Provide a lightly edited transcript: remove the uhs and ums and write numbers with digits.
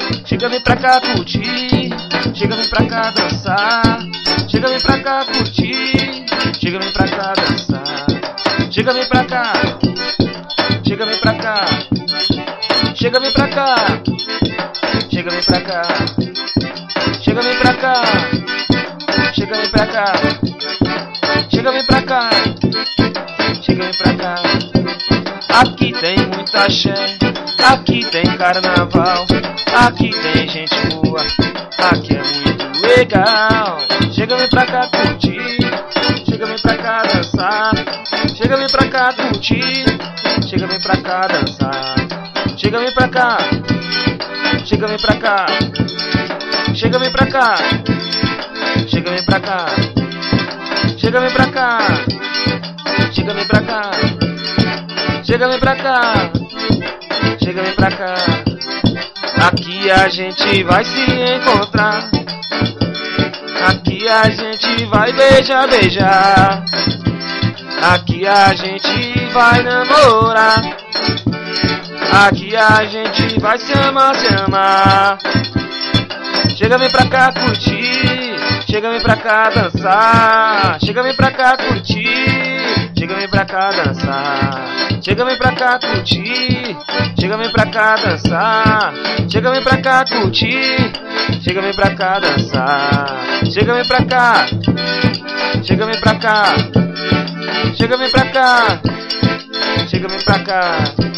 Chega, vem pra cá curtir. Chega, vem pra cá dançar. Chega, vem pra cá curtir. Chega, vem pra cá dançar. Chega, vem pra cá. Chega, vem pra cá. Chega, vem pra cá. Chega, vem pra cá. Chega, vem pra cá. Chega, vem pra cá. Chega, vem pra cá. Chega, vem pra cá. Aqui tem muita axé. Aqui tem carnaval. Aqui tem gente boa. Aqui é muito legal. Chega, vem pra cá curtir. Chega, vem pra cá dançar. Chega, vem pra cá curtir. Chega, vem pra cá dançar. Chega, vem pra cá. Chega, vem pra cá. Chega, vem pra cá. Chega, vem pra cá. Chega, vem pra cá. Chega, vem pra cá. Chega, vem pra cá. Chega, vem pra cá. Aqui a gente vai se encontrar. Aqui a gente vai beijar, beijar. Aqui a gente vai namorar. Aqui a gente vai se amar, se amar. Chega, vem pra cá curtir. Chega, vem pra cá dançar. Chega, vem pra cá curtir. Chega, vem pra cá dançar. Chega, vem pra cá curtir. Chega, vem pra cá dançar. Chega, vem pra cá curtir. Chega, vem pra cá dançar. Chega, vem pra cá. Chega, vem pra cá. Chega, vem pra cá. Chega, vem pra cá.